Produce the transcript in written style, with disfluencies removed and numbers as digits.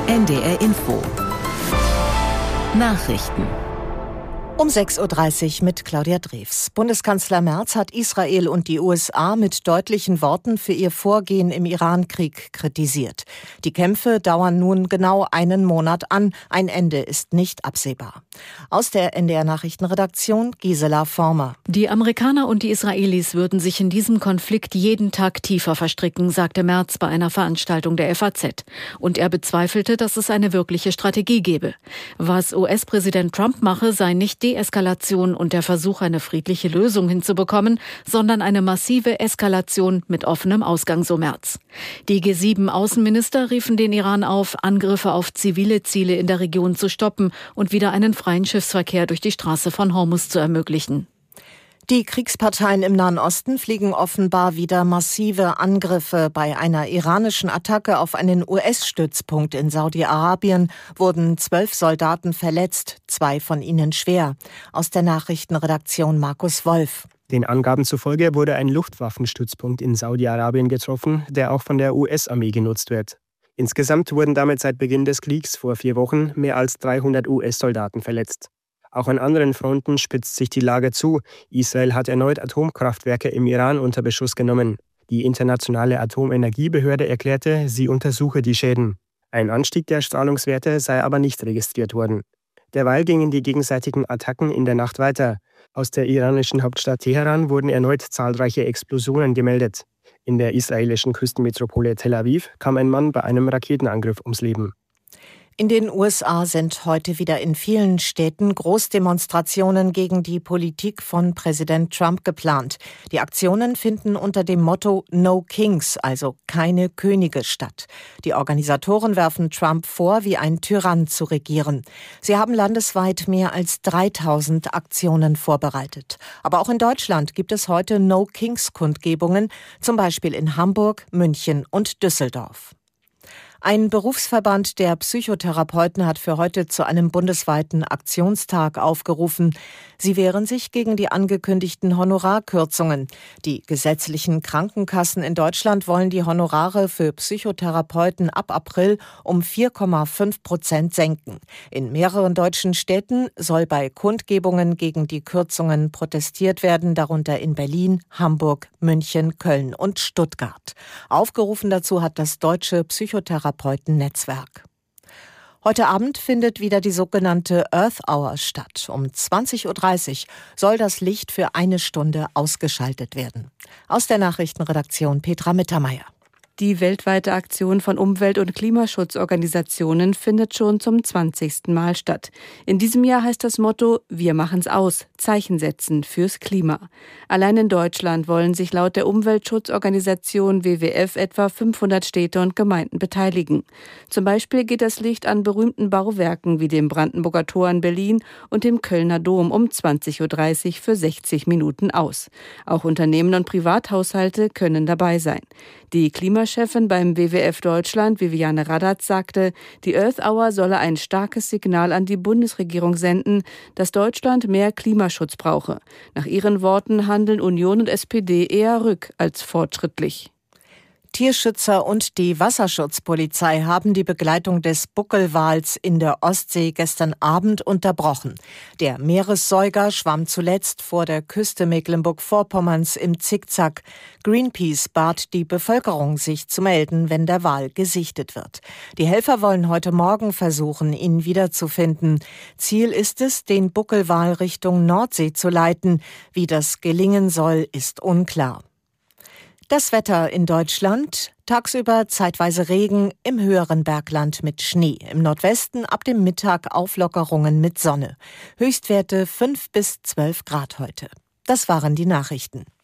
NDR Info. Nachrichten. Um 6.30 Uhr mit Claudia Drews. Bundeskanzler Merz hat Israel und die USA mit deutlichen Worten für ihr Vorgehen im Iran-Krieg kritisiert. Die Kämpfe dauern nun genau einen Monat an. Ein Ende ist nicht absehbar. Aus der NDR-Nachrichtenredaktion Gisela Former. Die Amerikaner und die Israelis würden sich in diesem Konflikt jeden Tag tiefer verstricken, sagte Merz bei einer Veranstaltung der FAZ. Und er bezweifelte, dass es eine wirkliche Strategie gebe. Was US-Präsident Trump mache, sei nicht Deeskalation und der Versuch, eine friedliche Lösung hinzubekommen, sondern eine massive Eskalation mit offenem Ausgang, so Merz. Die G7-Außenminister riefen den Iran auf, Angriffe auf zivile Ziele in der Region zu stoppen und wieder einen freien Schiffsverkehr durch die Straße von Hormuz zu ermöglichen. Die Kriegsparteien im Nahen Osten fliegen offenbar wieder massive Angriffe. Bei einer iranischen Attacke auf einen US-Stützpunkt in Saudi-Arabien wurden 12 Soldaten verletzt, 2 von ihnen schwer. Aus der Nachrichtenredaktion Markus Wolf. Den Angaben zufolge wurde ein Luftwaffenstützpunkt in Saudi-Arabien getroffen, der auch von der US-Armee genutzt wird. Insgesamt wurden damit seit Beginn des Kriegs vor 4 Wochen mehr als 300 US-Soldaten verletzt. Auch an anderen Fronten spitzt sich die Lage zu. Israel hat erneut Atomkraftwerke im Iran unter Beschuss genommen. Die internationale Atomenergiebehörde erklärte, sie untersuche die Schäden. Ein Anstieg der Strahlungswerte sei aber nicht registriert worden. Derweil gingen die gegenseitigen Attacken in der Nacht weiter. Aus der iranischen Hauptstadt Teheran wurden erneut zahlreiche Explosionen gemeldet. In der israelischen Küstenmetropole Tel Aviv kam ein Mann bei einem Raketenangriff ums Leben. In den USA sind heute wieder in vielen Städten Großdemonstrationen gegen die Politik von Präsident Trump geplant. Die Aktionen finden unter dem Motto No Kings, also keine Könige, statt. Die Organisatoren werfen Trump vor, wie ein Tyrann zu regieren. Sie haben landesweit mehr als 3000 Aktionen vorbereitet. Aber auch in Deutschland gibt es heute No Kings-Kundgebungen, zum Beispiel in Hamburg, München und Düsseldorf. Ein Berufsverband der Psychotherapeuten hat für heute zu einem bundesweiten Aktionstag aufgerufen. Sie wehren sich gegen die angekündigten Honorarkürzungen. Die gesetzlichen Krankenkassen in Deutschland wollen die Honorare für Psychotherapeuten ab April um 4,5% senken. In mehreren deutschen Städten soll bei Kundgebungen gegen die Kürzungen protestiert werden, darunter in Berlin, Hamburg, München, Köln und Stuttgart. Aufgerufen dazu hat das Deutsche Psychotherapeuten-Netzwerk. Heute Abend findet wieder die sogenannte Earth Hour statt. Um 20.30 Uhr soll das Licht für 1 Stunde ausgeschaltet werden. Aus der Nachrichtenredaktion Petra Mittermeier. Die weltweite Aktion von Umwelt- und Klimaschutzorganisationen findet schon zum 20. Mal statt. In diesem Jahr heißt das Motto Wir machen's aus, Zeichen setzen fürs Klima. Allein in Deutschland wollen sich laut der Umweltschutzorganisation WWF etwa 500 Städte und Gemeinden beteiligen. Zum Beispiel geht das Licht an berühmten Bauwerken wie dem Brandenburger Tor in Berlin und dem Kölner Dom um 20.30 Uhr für 60 Minuten aus. Auch Unternehmen und Privathaushalte können dabei sein. Die Klimachefin beim WWF Deutschland, Viviane Radatz, sagte, die Earth Hour solle ein starkes Signal an die Bundesregierung senden, dass Deutschland mehr Klimaschutz brauche. Nach ihren Worten handeln Union und SPD eher rück als fortschrittlich. Tierschützer und die Wasserschutzpolizei haben die Begleitung des Buckelwals in der Ostsee gestern Abend unterbrochen. Der Meeressäuger schwamm zuletzt vor der Küste Mecklenburg-Vorpommerns im Zickzack. Greenpeace bat die Bevölkerung, sich zu melden, wenn der Wal gesichtet wird. Die Helfer wollen heute Morgen versuchen, ihn wiederzufinden. Ziel ist es, den Buckelwal Richtung Nordsee zu leiten. Wie das gelingen soll, ist unklar. Das Wetter in Deutschland: tagsüber zeitweise Regen, im höheren Bergland mit Schnee. Im Nordwesten ab dem Mittag Auflockerungen mit Sonne. Höchstwerte 5 bis 12 Grad heute. Das waren die Nachrichten.